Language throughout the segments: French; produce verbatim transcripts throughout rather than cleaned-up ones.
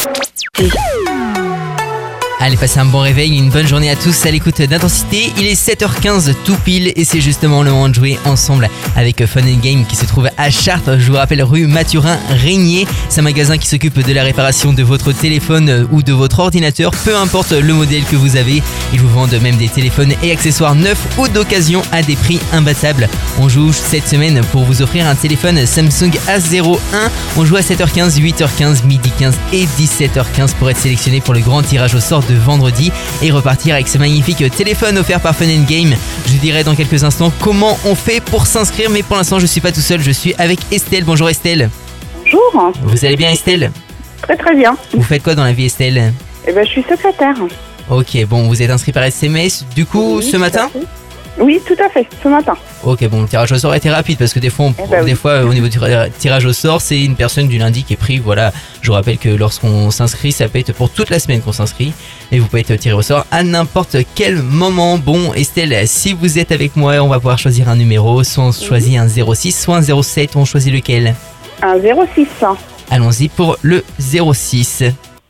Allez, passez un bon réveil, une bonne journée à tous à l'écoute d'Intensité. Il est sept heures quinze tout pile et c'est justement le moment de jouer ensemble avec Fun and Game qui se trouve à Chartres. Je vous rappelle rue Mathurin-Régnier. C'est un magasin qui s'occupe de la réparation de votre téléphone ou de votre ordinateur, peu importe le modèle que vous avez. Ils vous vendent même des téléphones et accessoires neufs ou d'occasion à des prix imbattables. On joue cette semaine pour vous offrir un téléphone Samsung A zéro un. On joue à sept heures quinze, huit heures quinze, midi quinze et dix-sept heures quinze pour être sélectionné pour le grand tirage au sort de vendredi et repartir avec ce magnifique téléphone offert par Fun and Game. Je vous dirai dans quelques instants comment on fait pour s'inscrire, mais pour l'instant je suis pas tout seul, je suis avec Estelle. Bonjour Estelle. Bonjour. Vous allez bien Estelle? Très très bien. Vous faites quoi dans la vie Estelle? Eh ben je suis secrétaire. Ok, bon, vous êtes inscrit par S M S du coup Oui, ce matin? Oui, tout à fait, ce matin. Ok, bon, le tirage au sort a été rapide parce que des fois, on, Eh ben des oui. fois au niveau du tira- tirage au sort, c'est une personne du lundi qui est prise. Voilà, je vous rappelle que lorsqu'on s'inscrit, ça peut être pour toute la semaine qu'on s'inscrit et vous pouvez être tiré au sort à n'importe quel moment. Bon, Estelle, si vous êtes avec moi, on va pouvoir choisir un numéro. Soit on choisit un zéro six, soit un zéro sept. On choisit lequel? Un zéro six. Allons-y pour le zéro six.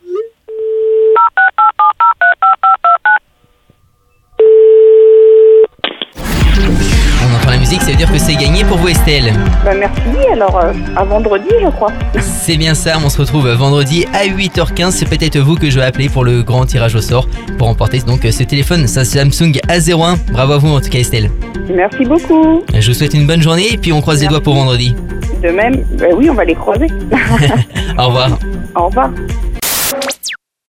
On entend la musique, ça veut dire que c'est gagné pour vous Estelle. Ben merci, alors euh, à vendredi je crois. C'est bien ça, on se retrouve vendredi à huit heures quinze. C'est peut-être vous que je vais appeler pour le grand tirage au sort pour remporter donc ce téléphone, ça Samsung A zéro un. Bravo à vous en tout cas Estelle. Merci beaucoup. Je vous souhaite une bonne journée et puis on croise les doigts pour vendredi. De même, ben oui, on va les croiser. Au revoir. Au revoir.